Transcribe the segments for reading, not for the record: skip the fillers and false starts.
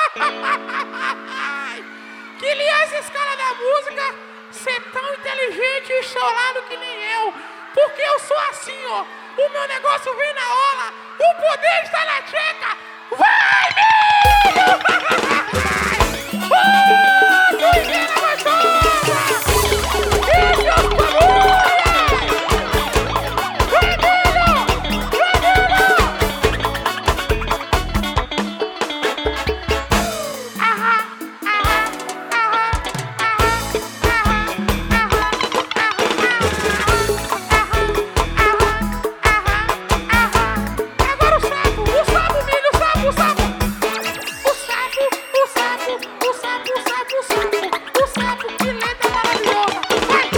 Que aliás, a escala da música, ser tão inteligente e chorado que nem eu. Porque eu sou assim, ó. O meu negócio vem na hora. O poder está na tcheca. Vai, meu! Doideira gostosa! E seus bagulhos! Vai, Milho! Agora o sapo, Milho, o sapo! O sapo, que letra maravilhosa! Vai!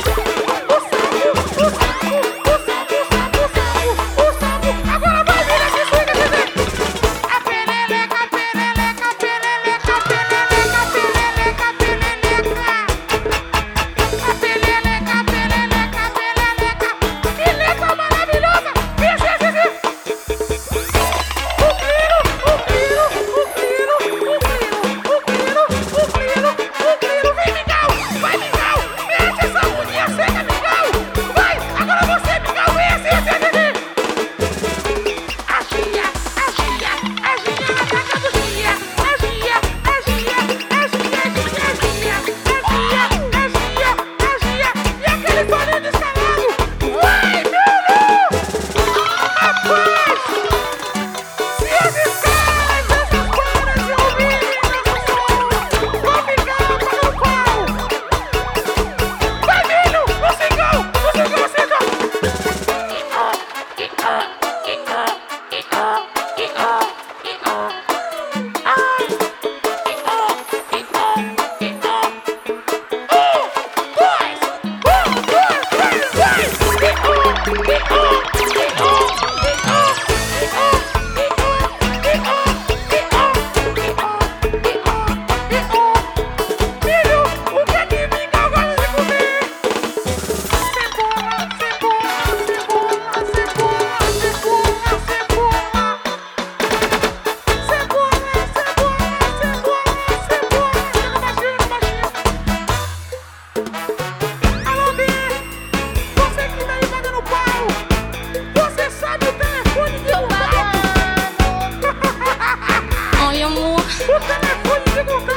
O sapo! Agora vai, Milho, que swing, bebê! A perereca, perereca, perereca, perereca, perereca, perereca! A perereca, perereca, perereca! Que letra maravilhosa! O Grilo, vem, Mingau! Vai, Mingau! Mete essa mulher seca, Mingau! Vai! Agora você, Mingau, vem assim! Agia, atacando Gia! Agia! E aquele barulho escalado! Vai, Milho! Rapaz! Se as escalas dessas bandas se ouvirem, vão ficar para o pau! Vai, Milho! O cingão! Milho, o que é que Mingau gosta de comer? Alô, B, você que tá aí pagando pau, você sabe o telefone de contato? Olha, amor. O telefone de contato